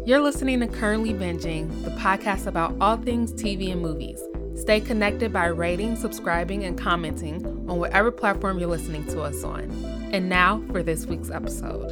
You're listening to Currently Binging, the podcast about all things TV and movies. Stay connected by rating, subscribing, and commenting on whatever platform you're listening to us on. And now for this week's episode.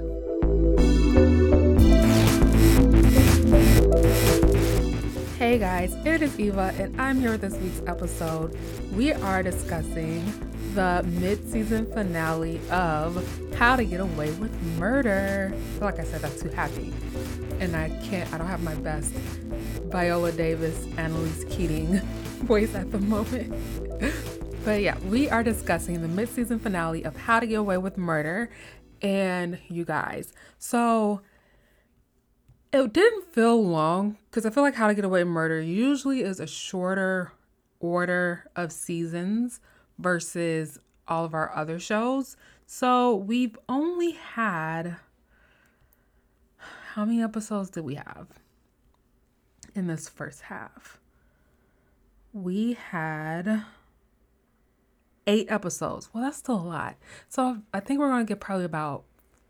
Hey guys, it is Eva, and I'm here with this week's episode. We are discussing the mid-season finale of How to Get Away with Murder. I feel like I said that too happy. And I don't have my best Viola Davis, Annalise Keating voice at the moment. But yeah, we are discussing the mid-season finale of How to Get Away with Murder. And you guys, so it didn't feel long because I feel like How to Get Away with Murder usually is a shorter order of seasons versus all of our other shows. So we've only had... How many episodes did we have in this first half? We had 8 episodes. Well, that's still a lot. So I think we're going to get probably about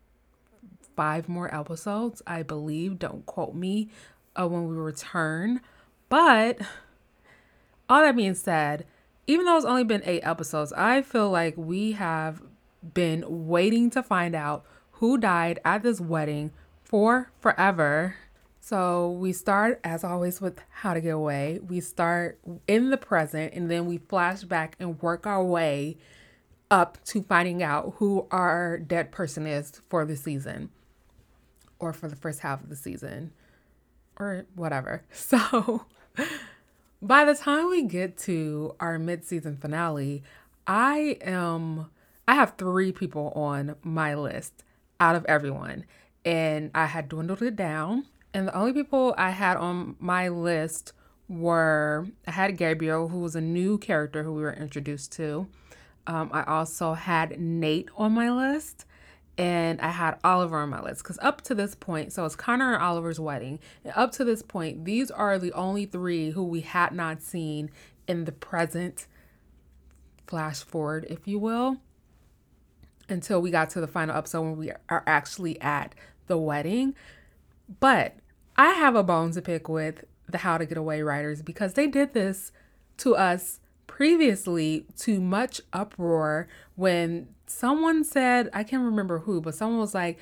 5 more episodes, I believe. Don't quote me when we return. But all that being said, even though it's only been 8 episodes, I feel like we have been waiting to find out who died at this wedding for forever. So we start, as always, with How to Get Away. We start in the present, and then we flash back and work our way up to finding out who our dead person is for the season, or for the first half of the season, or whatever. So by the time we get to our mid-season finale, I have 3 people on my list out of everyone. And I had dwindled it down. And the only people I had on my list were, I had Gabriel, who was a new character who we were introduced to. I also had Nate on my list. And I had Oliver on my list. Because up to this point, so it's Connor and Oliver's wedding. And up to this point, these are the only 3 who we had not seen in the present flash forward, if you will, until we got to the final episode when we are actually at the wedding. But I have a bone to pick with the How to Get Away writers because they did this to us previously to much uproar when someone said, I can't remember who, but someone was like,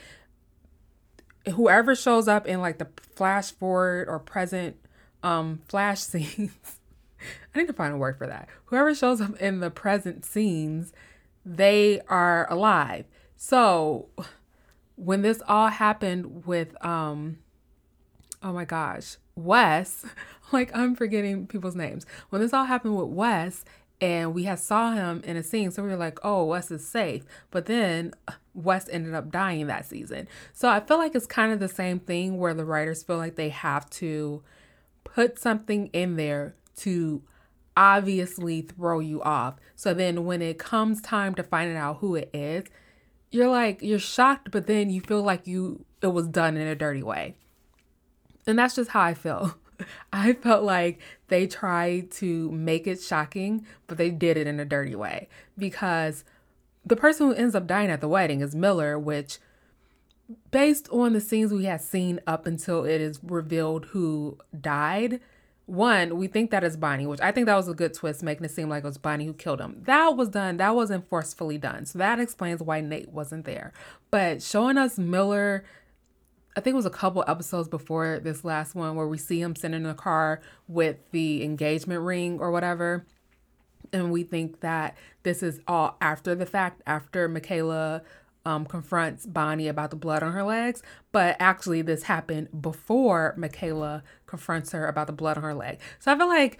whoever shows up in like the flash forward or present flash scenes, I need to find a word for that. Whoever shows up in the present scenes, they are alive. So when this all happened with, oh my gosh, Wes, like I'm forgetting people's names. When this all happened with Wes and we had saw him in a scene, so we were like, oh, Wes is safe. But then Wes ended up dying that season. So I feel like it's kind of the same thing where the writers feel like they have to put something in there to obviously throw you off. So then when it comes time to find out who it is, you're shocked, but then you feel like it was done in a dirty way. And that's just how I feel. I felt like they tried to make it shocking, but they did it in a dirty way because the person who ends up dying at the wedding is Miller, which based on the scenes we had seen up until it is revealed who died, one, we think that is Bonnie, which I think that was a good twist, making it seem like it was Bonnie who killed him. That was done. That wasn't forcefully done. So that explains why Nate wasn't there. But showing us Miller, I think it was a couple episodes before this last one where we see him sitting in a car with the engagement ring or whatever. And we think that this is all after the fact, after Michaela confronts Bonnie about the blood on her legs. But actually this happened before Michaela confronts her about the blood on her leg. So I feel like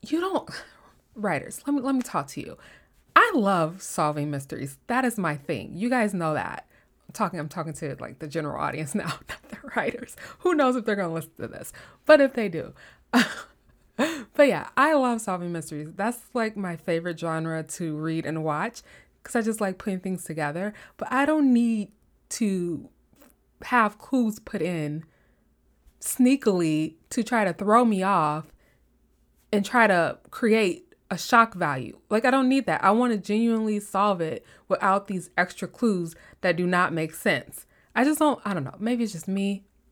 writers, let me talk to you. I love solving mysteries. That is my thing. You guys know that. I'm talking to like the general audience now, not the writers. Who knows if they're going to listen to this, but if they do. But yeah, I love solving mysteries. That's like my favorite genre to read and watch because I just like putting things together. But I don't need to have clues put in sneakily to try to throw me off and try to create a shock value. Like, I don't need that. I want to genuinely solve it without these extra clues that do not make sense. I don't know. Maybe it's just me.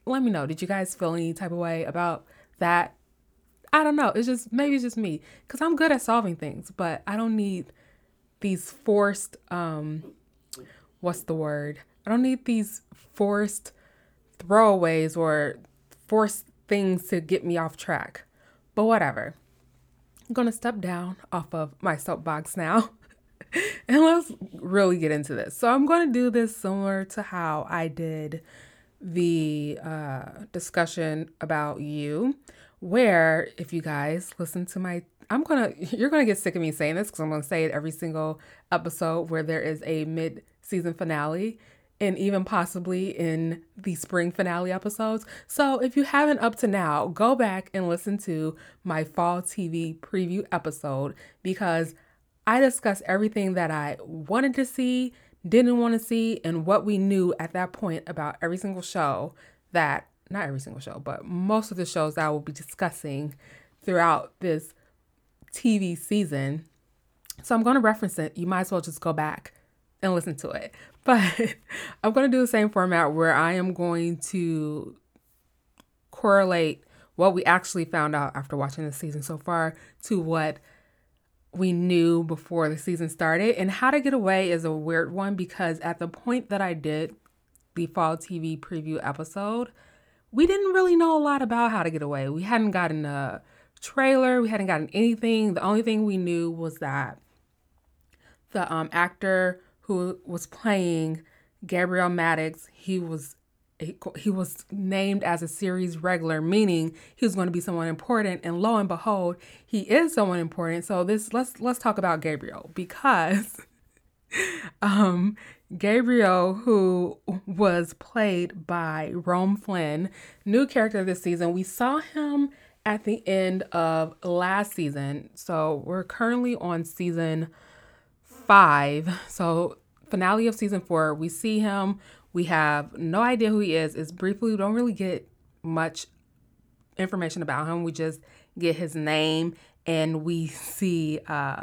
let me know. Did you guys feel any type of way about that? I don't know. Maybe it's just me, because I'm good at solving things, but I don't need these forced, what's the word? I don't need these forced throwaways or forced things to get me off track. But whatever. I'm going to step down off of my soapbox now and let's really get into this. So I'm going to do this similar to how I did the discussion about You, where if you guys listen to my, you're going to get sick of me saying this because I'm going to say it every single episode where there is a mid-season finale, and even possibly in the spring finale episodes. So if you haven't up to now, go back and listen to my fall TV preview episode, because I discussed everything that I wanted to see, didn't want to see, and what we knew at that point about every single show that, not every single show, but most of the shows that I will be discussing throughout this TV season. So I'm going to reference it. You might as well just go back and listen to it. But I'm going to do the same format where I am going to correlate what we actually found out after watching the season so far to what we knew before the season started. And How to Get Away is a weird one, because at the point that I did the fall TV preview episode, we didn't really know a lot about How to Get Away. We hadn't gotten a trailer. We hadn't gotten anything. The only thing we knew was that the actor who was playing Gabriel Maddox, he was named as a series regular, meaning he was going to be someone important, and lo and behold, he is someone important. So let's talk about Gabriel, because Gabriel, who was played by Rome Flynn, new character this season. We saw him at the end of last season. So we're currently on season 5. So finale of season 4, we see him. We have no idea who he is. It's briefly, we don't really get much information about him. We just get his name, and we see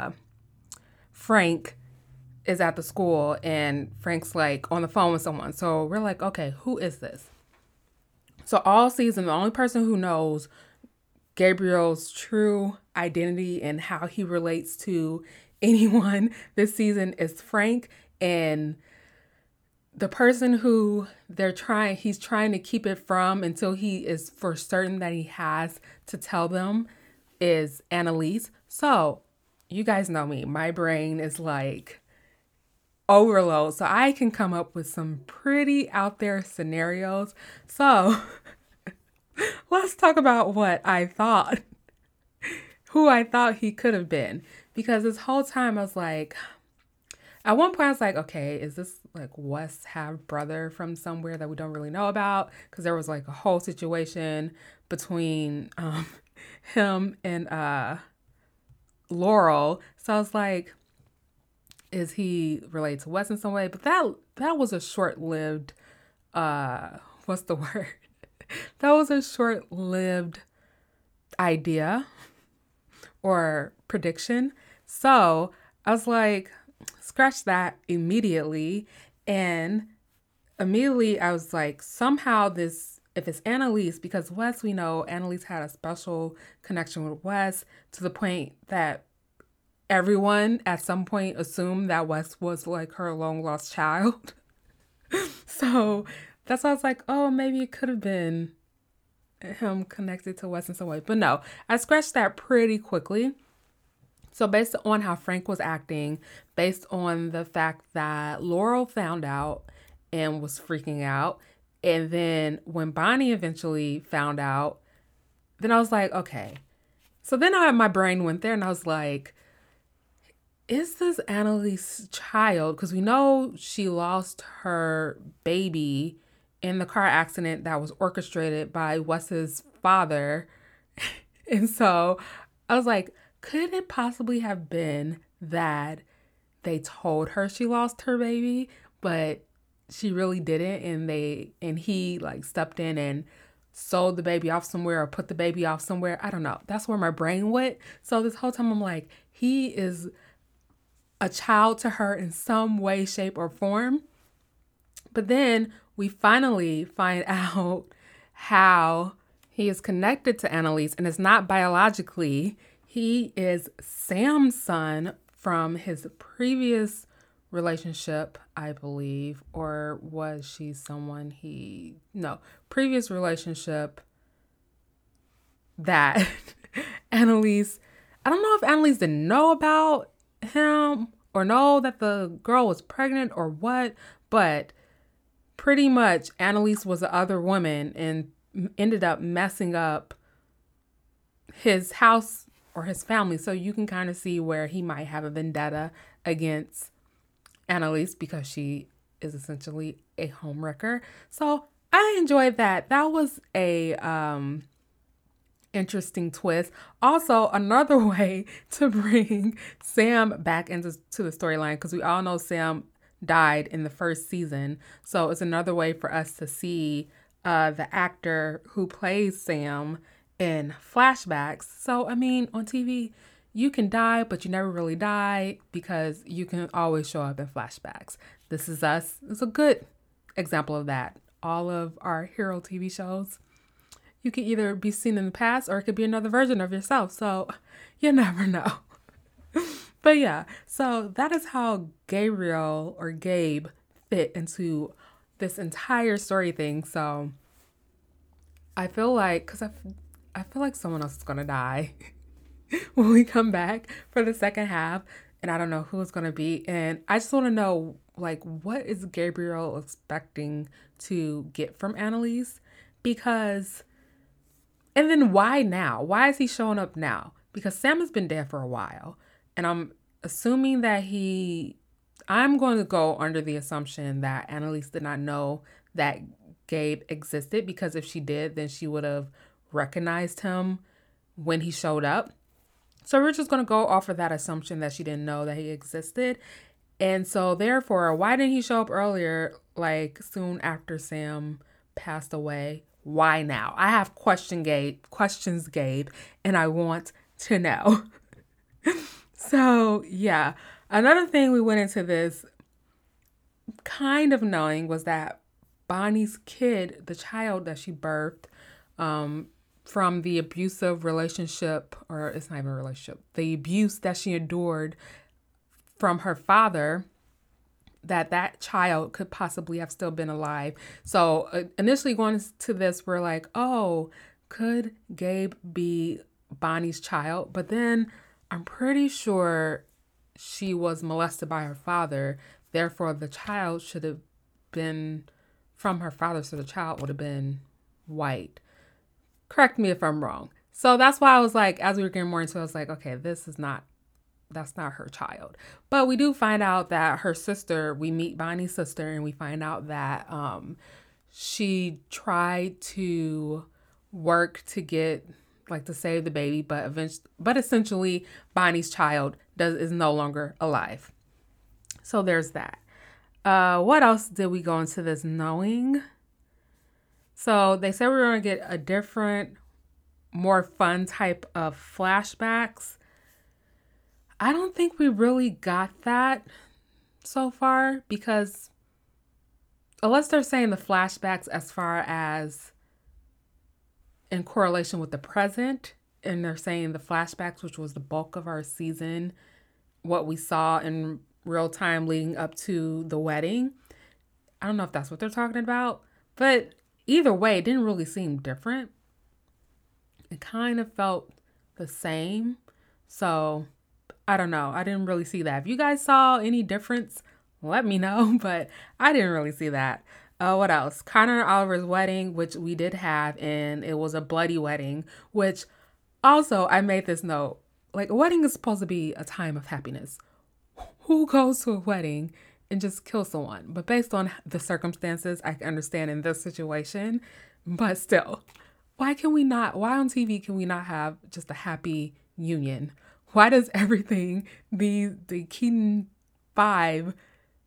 Frank is at the school, and Frank's like on the phone with someone. So we're like, okay, who is this? So all season, the only person who knows Gabriel's true identity and how he relates to anyone this season is Frank, and the person who he's trying to keep it from until he is for certain that he has to tell them is Annalise. So you guys know me, my brain is like overload. So I can come up with some pretty out there scenarios. So let's talk about what I thought, who I thought he could have been. Because this whole time I was like, at one point I was like, okay, is this like Wes' half brother from somewhere that we don't really know about? Because there was like a whole situation between him and Laurel. So I was like, is he related to Wes in some way? But that was a short-lived, what's the word? That was a short-lived idea or prediction. So I was like, scratch that immediately. And immediately I was like, somehow this, if it's Annalise, because Wes, we know Annalise had a special connection with Wes to the point that everyone at some point assumed that Wes was like her long lost child. So that's why I was like, oh, maybe it could have been him connected to Wes in some way. But no, I scratched that pretty quickly. So based on how Frank was acting, based on the fact that Laurel found out and was freaking out, and then when Bonnie eventually found out, then I was like, okay. So then my brain went there and I was like, is this Annalise's child? Because we know she lost her baby in the car accident that was orchestrated by Wes's father. And so I was like, could it possibly have been that they told her she lost her baby, but she really didn't, and he like stepped in and sold the baby off somewhere or put the baby off somewhere? I don't know. That's where my brain went. So this whole time I'm like, he is a child to her in some way, shape, or form. But then we finally find out how he is connected to Annalise, and it's not biologically. He is Sam's son from his previous relationship, I believe, or was she someone previous relationship that Annalise, I don't know if Annalise didn't know about him or know that the girl was pregnant or what, but pretty much Annalise was the other woman and ended up messing up his house or his family. So you can kind of see where he might have a vendetta against Annalise because she is essentially a homewrecker. So I enjoyed that. That was a interesting twist. Also, another way to bring Sam back into the storyline, because we all know Sam died in the first season. So it's another way for us to see the actor who plays Sam in flashbacks. So, I mean, on TV, you can die, but you never really die because you can always show up in flashbacks. This Is Us is a good example of that. All of our hero TV shows, you can either be seen in the past or it could be another version of yourself. So you never know. But yeah, so that is how Gabriel or Gabe fit into this entire story thing. So I feel like, because I feel like someone else is going to die when we come back for the second half. And I don't know who it's going to be. And I just want to know, like, what is Gabriel expecting to get from Annalise? Because, and then why now? Why is he showing up now? Because Sam has been dead for a while. And I'm assuming that I'm going to go under the assumption that Annalise did not know that Gabe existed, because if she did, then she would have recognized him when he showed up. So we're just going to go off of that assumption that she didn't know that he existed. And so therefore, why didn't he show up earlier, like soon after Sam passed away? Why now? I have questions, Gabe, and I want to know. So yeah, another thing we went into this kind of knowing was that Bonnie's kid, the child that she birthed from the abusive relationship, or it's not even a relationship, the abuse that she endured from her father, that child could possibly have still been alive. So initially going to this, we're like, oh, could Gabe be Bonnie's child? But then I'm pretty sure she was molested by her father. Therefore, the child should have been from her father. So the child would have been white. Correct me if I'm wrong. So that's why I was like, as we were getting more into it, I was like, okay, that's not her child. But we do find out that her sister, we meet Bonnie's sister, and we find out that she tried to work to get, like, to save the baby, but essentially Bonnie's child is no longer alive. So there's that. What else did we go into this knowing? So they said we were going to get a different, more fun type of flashbacks. I don't think we really got that so far, because unless they're saying the flashbacks as far as in correlation with the present, and they're saying the flashbacks, which was the bulk of our season, what we saw in real time leading up to the wedding. I don't know if that's what they're talking about, but either way, it didn't really seem different. It kind of felt the same. So I don't know. I didn't really see that. If you guys saw any difference, let me know, but I didn't really see that. What else? Connor and Oliver's wedding, which we did have, and it was a bloody wedding, which also I made this note. Like, a wedding is supposed to be a time of happiness. Who goes to a wedding and just kills someone? But based on the circumstances, I can understand in this situation, but still, why on TV can we not have just a happy union? Why does everything be the Keaton 5+1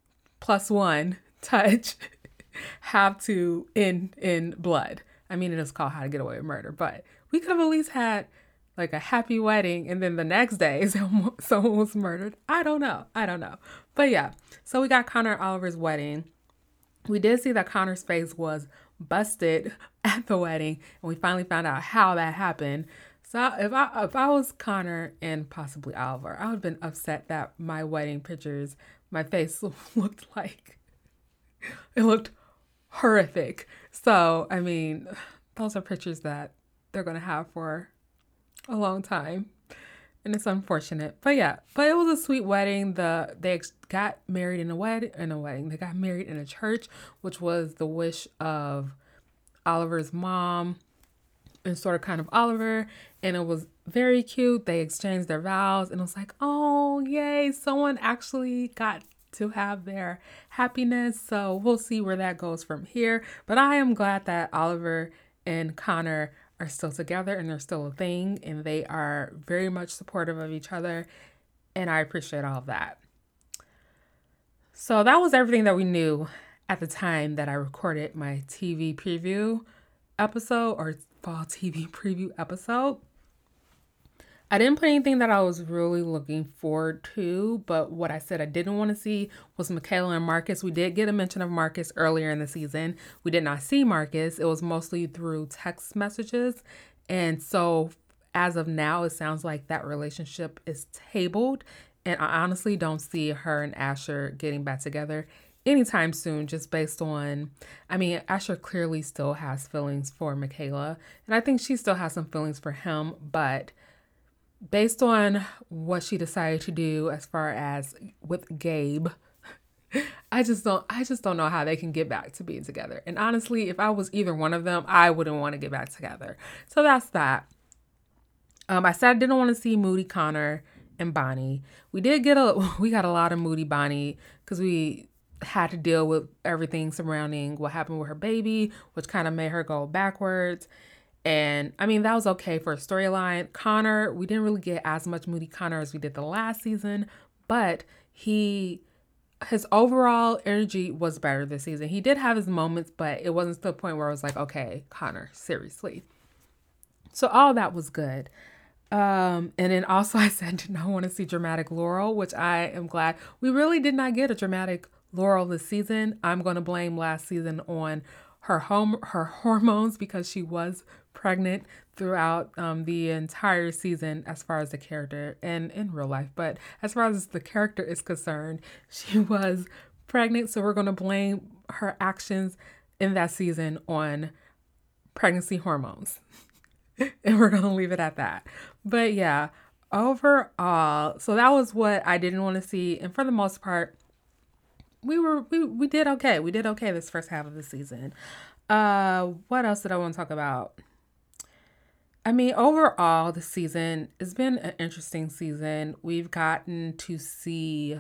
touch have to end in blood? I mean, it is called How to Get Away with Murder, but we could have at least had like a happy wedding and then the next day someone was murdered. I don't know. But yeah, so we got Connor and Oliver's wedding. We did see that Connor's face was busted at the wedding, and we finally found out how that happened. So if I was Connor and possibly Oliver, I would have been upset that my wedding pictures, my face looked like it looked horrific. So I mean, those are pictures that they're gonna have for a long time, and it's unfortunate. But yeah, but it was a sweet wedding. They got married in a wedding. They got married in a church, which was the wish of Oliver's mom and sort of kind of Oliver, and it was very cute. They exchanged their vows, and it was like, oh yay, someone actually got to have their happiness. So we'll see where that goes from here. But I am glad that Oliver and Connor are still together and they're still a thing, and they are very much supportive of each other, and I appreciate all of that. So that was everything that we knew at the time that I recorded my TV preview episode, or fall TV preview episode. I didn't put anything that I was really looking forward to, but what I said I didn't want to see was Michaela and Marcus. We did get a mention of Marcus earlier in the season. We did not see Marcus. It was mostly through text messages. And so as of now, it sounds like that relationship is tabled. And I honestly don't see her and Asher getting back together anytime soon, just based on, I mean, Asher clearly still has feelings for Michaela, and I think she still has some feelings for him, but based on what she decided to do as far as with Gabe, I just don't know how they can get back to being together. And honestly, if I was either one of them, I wouldn't want to get back together. So that's that. I said I didn't want to see Moody Connor and Bonnie. We got a lot of Moody Bonnie because we had to deal with everything surrounding what happened with her baby, which kind of made her go backwards. And I mean, that was okay for a storyline. Connor, we didn't really get as much Moody Connor as we did the last season, but his overall energy was better this season. He did have his moments, but it wasn't to the point where I was like, okay, Connor, seriously. So all that was good. And then also I said, did not want to see dramatic Laurel, which I am glad. We really did not get a dramatic Laurel this season. I'm going to blame last season on her hormones, because she was pregnant throughout the entire season as far as the character and in real life. But as far as the character is concerned, she was pregnant. So we're going to blame her actions in that season on pregnancy hormones. And we're going to leave it at that. But yeah, overall, so that was what I didn't want to see. And for the most part, we did okay. We did okay this first half of the season. What else did I want to talk about? I mean, overall, the season has been an interesting season. We've gotten to see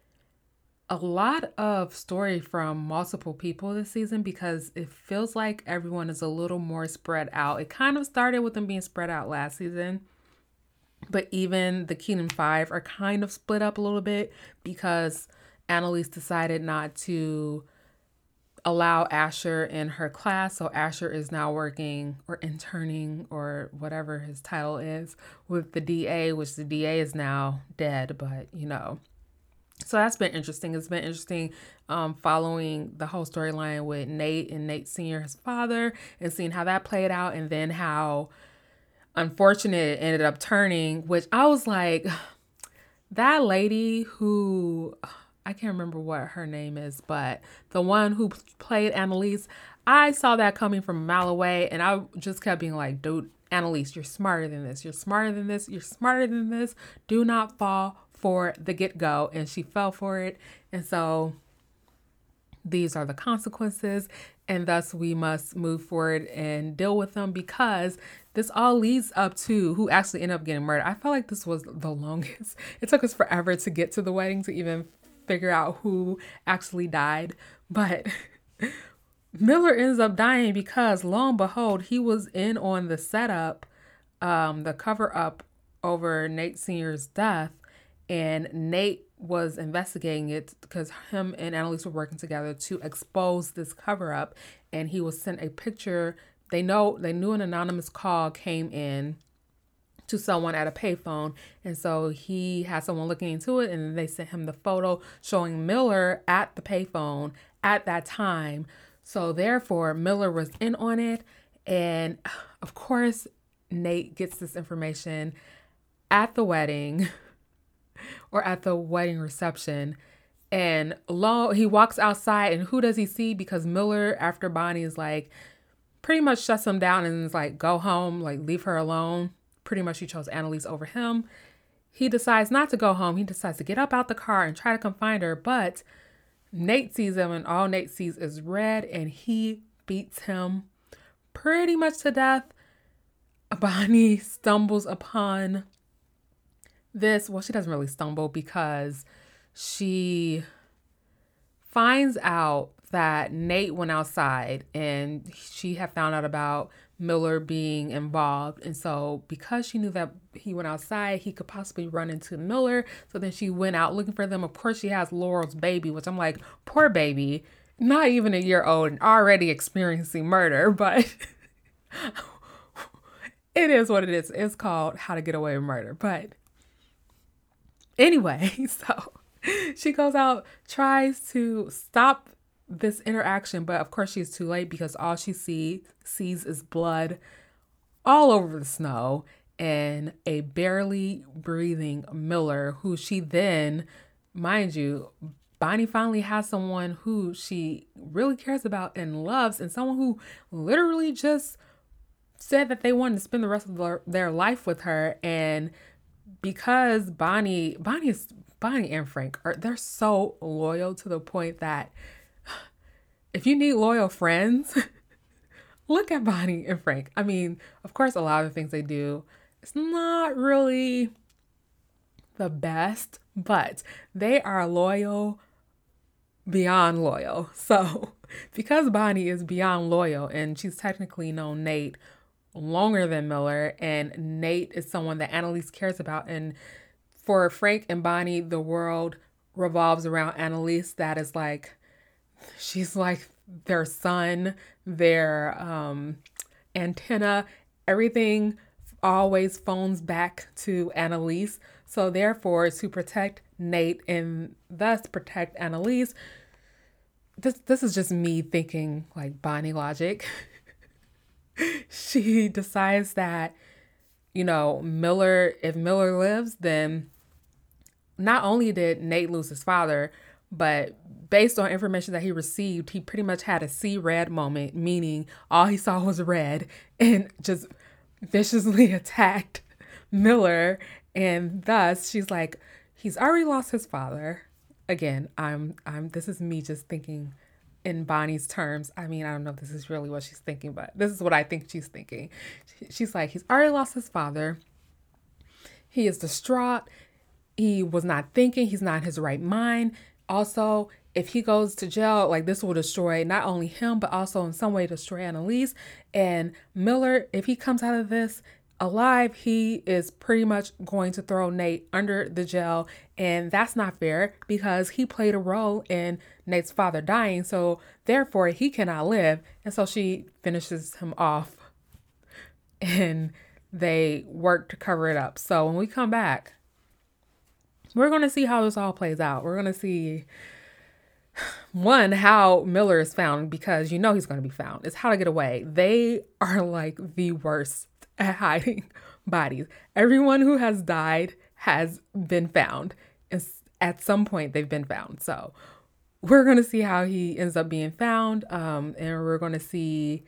a lot of story from multiple people this season, because it feels like everyone is a little more spread out. It kind of started with them being spread out last season, but even the Keenan Five are kind of split up a little bit because Annalise decided not to allow Asher in her class. So Asher is now working or interning or whatever his title is with the DA, which the DA is now dead, but you know. So that's been interesting. It's been interesting following the whole storyline with Nate and Nate Sr., his father, and seeing how that played out, and then how unfortunate it ended up turning, which I was like, that lady who, I can't remember what her name is, but the one who played Annalise, I saw that coming from a mile away, and I just kept being like, dude, Annalise, you're smarter than this. You're smarter than this. You're smarter than this. Do not fall for the get-go. And she fell for it. And so these are the consequences, and thus we must move forward and deal with them, because this all leads up to who actually ended up getting murdered. I felt like this was the longest. It took us forever to get to the wedding to even figure out who actually died. But Miller ends up dying because, lo and behold, he was in on the setup, the cover up over Nate Sr.'s death. And Nate was investigating it because him and Annalise were working together to expose this cover up. And he was sent a picture. They knew an anonymous call came in to someone at a payphone. And so he had someone looking into it, and they sent him the photo showing Miller at the payphone at that time. So therefore, Miller was in on it. And of course, Nate gets this information at the wedding or at the wedding reception. And he walks outside, and who does he see? Because Miller, after Bonnie is like, pretty much shuts him down and is like, go home, like leave her alone. Pretty much she chose Annalise over him. He decides not to go home. He decides to get up out the car and try to come find her. But Nate sees him, and all Nate sees is red, and he beats him pretty much to death. Bonnie stumbles upon this. Well, she doesn't really stumble because she finds out that Nate went outside, and she had found out about Miller being involved. And so because she knew that he went outside, he could possibly run into Miller. So then she went out looking for them. Of course, she has Laurel's baby, which I'm like, poor baby, not even a year old and already experiencing murder. But it is what it is. It's called How to Get Away with Murder. But anyway, so she goes out, tries to stop this interaction, but of course she's too late because all she sees is blood all over the snow and a barely breathing Miller, who she then, mind you, Bonnie finally has someone who she really cares about and loves, and someone who literally just said that they wanted to spend the rest of their life with her. And because Bonnie and Frank they're so loyal to the point that if you need loyal friends, look at Bonnie and Frank. I mean, of course, a lot of the things they do, it's not really the best, but they are loyal beyond loyal. So because Bonnie is beyond loyal, and she's technically known Nate longer than Miller, and Nate is someone that Annalise cares about, and for Frank and Bonnie, the world revolves around Annalise. That is like, she's like their sun, their antenna, everything always phones back to Annalise. So therefore, to protect Nate and thus protect Annalise, this is just me thinking like Bonnie logic. She decides that, if Miller lives, then not only did Nate lose his father, but based on information that he received, he pretty much had a see red moment, meaning all he saw was red, and just viciously attacked Miller. And thus she's like, he's already lost his father. Again, this is me just thinking in Bonnie's terms. I mean, I don't know if this is really what she's thinking, but this is what I think she's thinking. She's like, he's already lost his father. He is distraught. He was not thinking. He's not in his right mind. Also, if he goes to jail, like, this will destroy not only him, but also in some way destroy Annalise. And Miller, if he comes out of this alive, he is pretty much going to throw Nate under the jail. And that's not fair because he played a role in Nate's father dying. So therefore, he cannot live. And so she finishes him off, and they work to cover it up. So when we come back, we're going to see how this all plays out. We're going to see, one, how Miller is found, because he's going to be found. It's How to Get Away. They are like the worst at hiding bodies. Everyone who has died has been found. At some point, they've been found. So we're going to see how he ends up being found. And we're going to see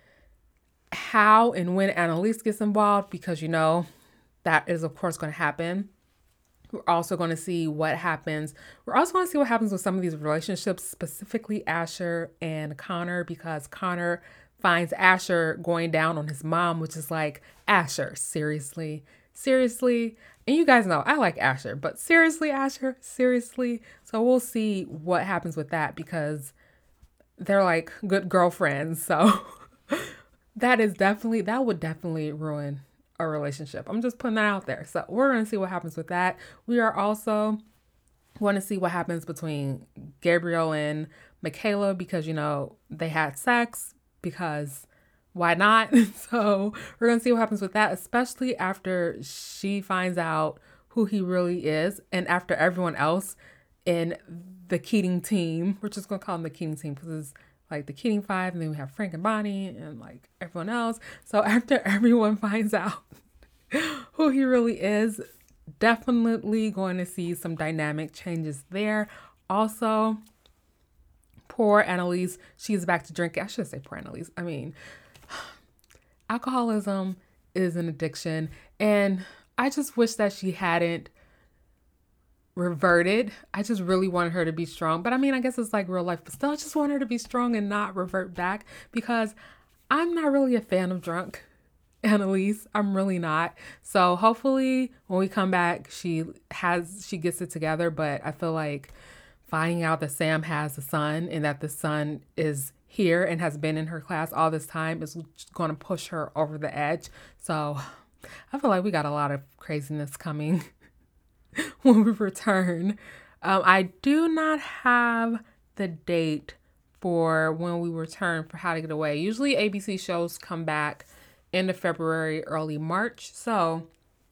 how and when Annalise gets involved, because, that is, of course, going to happen. We're also going to see what happens. We're also going to see what happens with some of these relationships, specifically Asher and Connor, because Connor finds Asher going down on his mom, which is like, Asher, seriously. And you guys know I like Asher, but seriously, Asher, seriously. So we'll see what happens with that, because they're like good girlfriends. So that would definitely ruin a relationship. I'm just putting that out there. So we're going to see what happens with that. We are also going to see what happens between Gabriel and Michaela, because, they had sex, because why not? So we're going to see what happens with that, especially after she finds out who he really is, and after everyone else in the Keating team, we're just going to call him the Keating team because like the Keating Five, and then we have Frank and Bonnie and like everyone else. So after everyone finds out who he really is, definitely going to see some dynamic changes there. Also, poor Annalise, she's back to drinking. I should say poor Annalise. I mean, alcoholism is an addiction, and I just wish that she hadn't reverted. I just really wanted her to be strong. But I mean, I guess it's like real life, but still, I just want her to be strong and not revert back, because I'm not really a fan of drunk Annalise. I'm really not. So hopefully when we come back, she gets it together. But I feel like finding out that Sam has a son and that the son is here and has been in her class all this time is going to push her over the edge. So I feel like we got a lot of craziness coming when we return. I do not have the date for when we return for How to Get Away. Usually ABC shows come back end of February, early March. So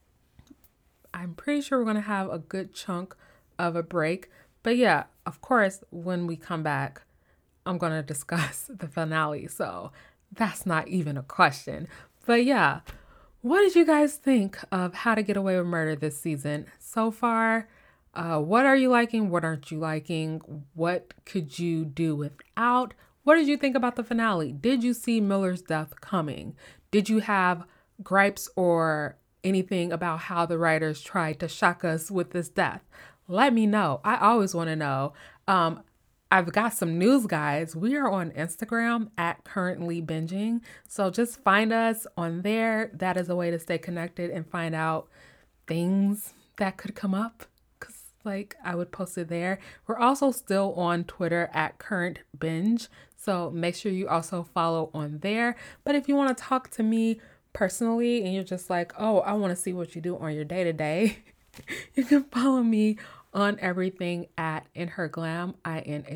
I'm pretty sure we're going to have a good chunk of a break. But yeah, of course, when we come back, I'm going to discuss the finale. So that's not even a question. But yeah, what did you guys think of How to Get Away with Murder this season so far? What are you liking? What aren't you liking? What could you do without? What did you think about the finale? Did you see Miller's death coming? Did you have gripes or anything about how the writers tried to shock us with this death? Let me know. I always want to know. I've got some news, guys. We are on Instagram at Currently Binging. So just find us on there. That is a way to stay connected and find out things that could come up. Because like I would post it there. We're also still on Twitter at Current Binge. So make sure you also follow on there. But if you want to talk to me personally and you're just like, oh, I want to see what you do on your day-to-day, you can follow me on everything at InHerGlam,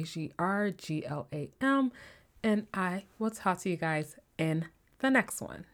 INHERGLAM. And I will talk to you guys in the next one.